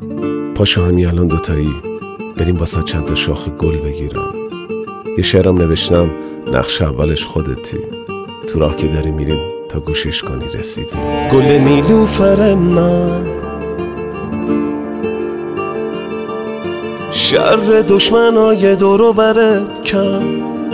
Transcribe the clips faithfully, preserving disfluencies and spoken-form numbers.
پاشو همین الان دوتایی بریم واسه چند تا شاخ گل بگیرم. یه شعرم نوشتم نقش اولش خودتی، تو راه که داری میریم تا گوشش کنی رسیدی. گل نیلوفر من، شر دشمنای دورو برت کم،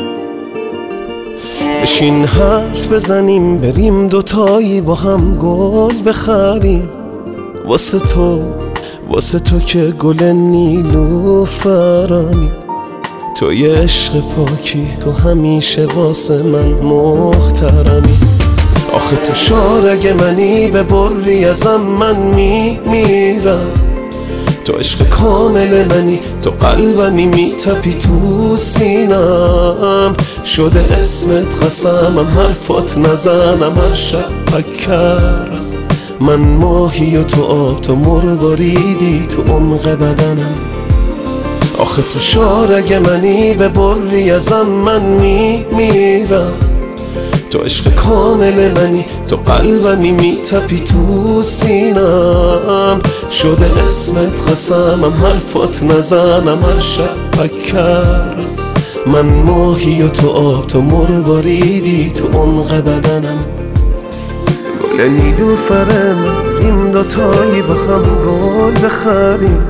بشین حرف بزنیم بریم دوتایی با هم گل بخریم. واسه تو واسه تو که گل نیلوفرمی، تو یه عشق پاکی، تو همیشه واسه من محترمی. آخه تو شارگ منی، به بری ازم من میمیرم. تو عشق کامل منی، تو قلبمی میتپی تو سینم. شده اسمت قسمم، حرفات نزنم هر شب پکرم. من ماهی و تو آب، تو مرواریدی تو عمق بدنم. آخه تو شارگ منی، به بری ازم من میمیرم. تو عشق کامل منی، تو قلبمی میتپی تو سینم. شده اسمت قسمم، حرفات نزنم هر شب پکرم. من ماهی و تو آب، تو مرواریدی تو عمق بدنم. گل نیلوفر من، این دوتایی با هم گل بخریم.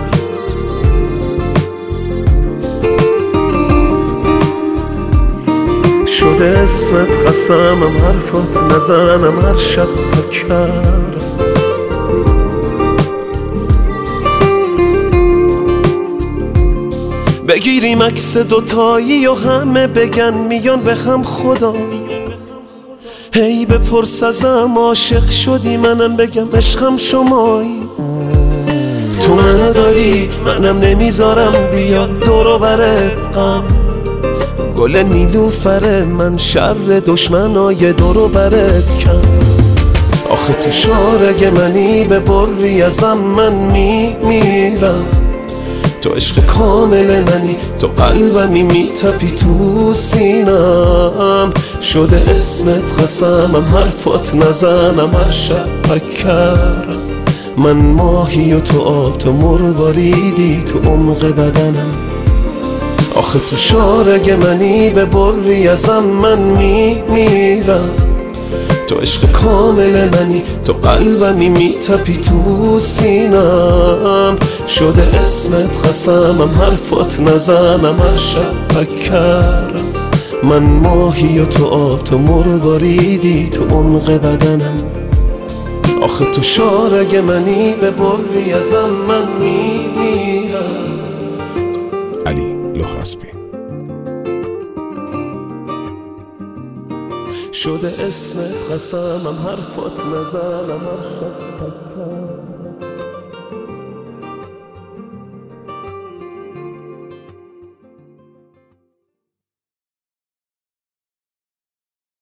شده اسمت قسمم، حرفات نزنم هر شب پکرم. بگیریم عکس دوتایی و همه بگن میان به هم خدایی. هی بپرس ازم عاشق شدی، منم بگم عشقم شمایی. تو منو داری منم نمیذارم بیاد دور و برت غم. گل نیلوفر من، شر دشمنای دور و برت کم. آخه تو شارگ منی، به بری ازم من میمیرم. تو عشق کامل منی، تو قلبمی میتپی تو سینم. شده اسمت قسمم، حرفات نزنم هر شب پکرم. من ماهی و تو آب، تو مرواریدی تو عمق بدنم. آخه تو شارگ منی، به بری ازم من میمیرم. تو عشق کامل منی، تو قلبمی میتپی تو سینم. شده اسمت قسمم، حرفات نزنم هر شب پکرم. من ماهی و تو آب، تو مرواریدی تو عمق بدنم. آخه تو شارگ منی، به بری ازم من میمیرم. علی لهراسبی. شده اسمت قسمم، حرفات نزنم هر شب پکرم.